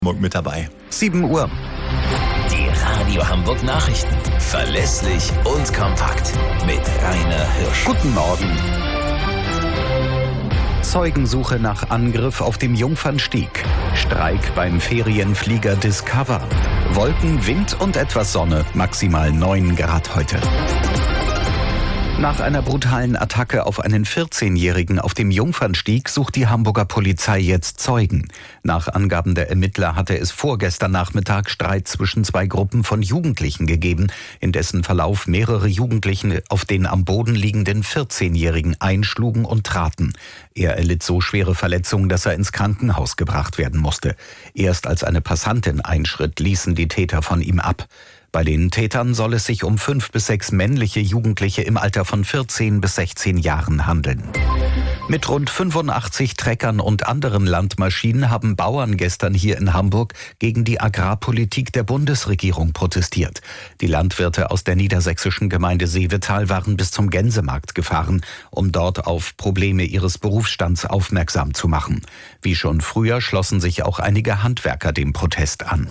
Mit dabei. 7 Uhr. Die Radio Hamburg Nachrichten. Verlässlich und kompakt. Mit Rainer Hirsch. Guten Morgen. Zeugensuche nach Angriff auf dem Jungfernstieg. Streik beim Ferienflieger Discover. Wolken, Wind und etwas Sonne. Maximal 9 Grad heute. Nach einer brutalen Attacke auf einen 14-Jährigen auf dem Jungfernstieg sucht die Hamburger Polizei jetzt Zeugen. Nach Angaben der Ermittler hatte es vorgestern Nachmittag Streit zwischen 2 Gruppen von Jugendlichen gegeben, in dessen Verlauf mehrere Jugendliche auf den am Boden liegenden 14-Jährigen einschlugen und traten. Er erlitt so schwere Verletzungen, dass er ins Krankenhaus gebracht werden musste. Erst als eine Passantin einschritt, ließen die Täter von ihm ab. Bei den Tätern soll es sich um 5 bis 6 männliche Jugendliche im Alter von 14 bis 16 Jahren handeln. Mit rund 85 Treckern und anderen Landmaschinen haben Bauern gestern hier in Hamburg gegen die Agrarpolitik der Bundesregierung protestiert. Die Landwirte aus der niedersächsischen Gemeinde Seevetal waren bis zum Gänsemarkt gefahren, um dort auf Probleme ihres Berufsstands aufmerksam zu machen. Wie schon früher schlossen sich auch einige Handwerker dem Protest an.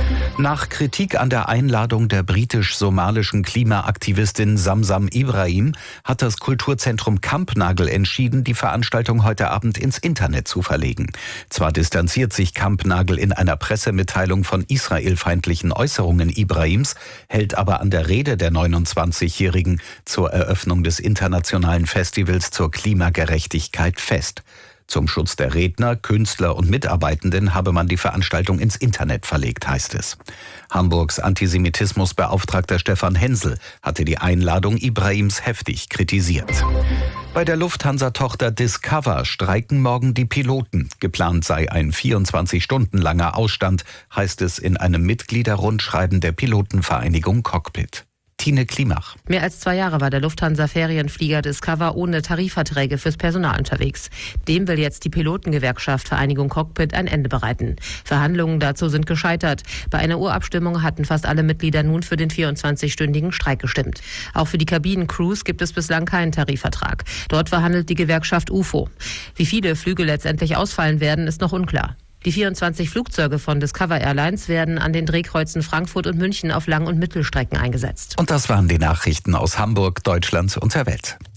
Nach Kritik an der Einladung der britisch-somalischen Klimaaktivistin Samsam Ibrahim hat das Kulturzentrum Kampnagel entschieden, die Veranstaltung heute Abend ins Internet zu verlegen. Zwar distanziert sich Kampnagel in einer Pressemitteilung von israelfeindlichen Äußerungen Ibrahims, hält aber an der Rede der 29-Jährigen zur Eröffnung des internationalen Festivals zur Klimagerechtigkeit fest. Zum Schutz der Redner, Künstler und Mitarbeitenden habe man die Veranstaltung ins Internet verlegt, heißt es. Hamburgs Antisemitismusbeauftragter Stefan Hensel hatte die Einladung Ibrahims heftig kritisiert. Bei der Lufthansa-Tochter Discover streiken morgen die Piloten. Geplant sei ein 24 Stunden langer Ausstand, heißt es in einem Mitgliederrundschreiben der Pilotenvereinigung Cockpit. Tine Klimach. Mehr als 2 Jahre war der Lufthansa-Ferienflieger Discover ohne Tarifverträge fürs Personal unterwegs. Dem will jetzt die Pilotengewerkschaft Vereinigung Cockpit ein Ende bereiten. Verhandlungen dazu sind gescheitert. Bei einer Urabstimmung hatten fast alle Mitglieder nun für den 24-stündigen Streik gestimmt. Auch für die Kabinencrews gibt es bislang keinen Tarifvertrag. Dort verhandelt die Gewerkschaft UFO. Wie viele Flüge letztendlich ausfallen werden, ist noch unklar. Die 24 Flugzeuge von Discover Airlines werden an den Drehkreuzen Frankfurt und München auf Lang- und Mittelstrecken eingesetzt. Und das waren die Nachrichten aus Hamburg, Deutschland und der Welt.